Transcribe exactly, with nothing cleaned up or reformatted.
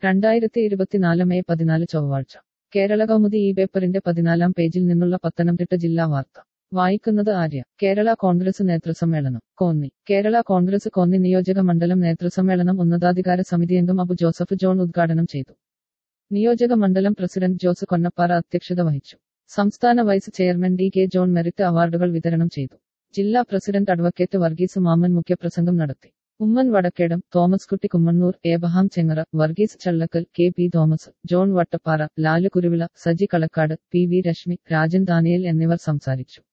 രണ്ടായിരത്തി ഇരുപത്തിനാല് മെയ് പതിനാല് ചൊവ്വാഴ്ച കേരള കൗമുദി ഈ പേപ്പറിന്റെ പതിനാലാം പേജിൽ നിന്നുള്ള പത്തനംതിട്ട ജില്ലാ വാർത്ത വായിക്കുന്നത് ആര്യ. കേരള കോൺഗ്രസ് നേതൃസമ്മേളനം കോന്നി. കേരള കോൺഗ്രസ് കോന്നി നിയോജക മണ്ഡലം നേതൃസമ്മേളനം ഉന്നതാധികാര സമിതിയംഗം അബു ജോസഫ് ജോൺ ഉദ്ഘാടനം ചെയ്തു. നിയോജക മണ്ഡലം പ്രസിഡന്റ് ജോസ് കൊന്നപ്പാറ അധ്യക്ഷത വഹിച്ചു. സംസ്ഥാന vice chairman D K John merit അവാർഡുകൾ വിതരണം ചെയ്തു. ജില്ലാ പ്രസിഡന്റ് അഡ്വക്കേറ്റ് വർഗീസ് മാമ്മൻ മുഖ്യപ്രസംഗം നടത്തി. Oommen Vadakkedam, Thomas Kutty Kummannoor, Abraham Chengara, Varghese Challakkal, K P Thomas, John Vattappara, Lal Kuruvila, Saji Kalakkad, P V Reshmi, Rajan Daniel എന്നിവർ സംസാരിച്ചു.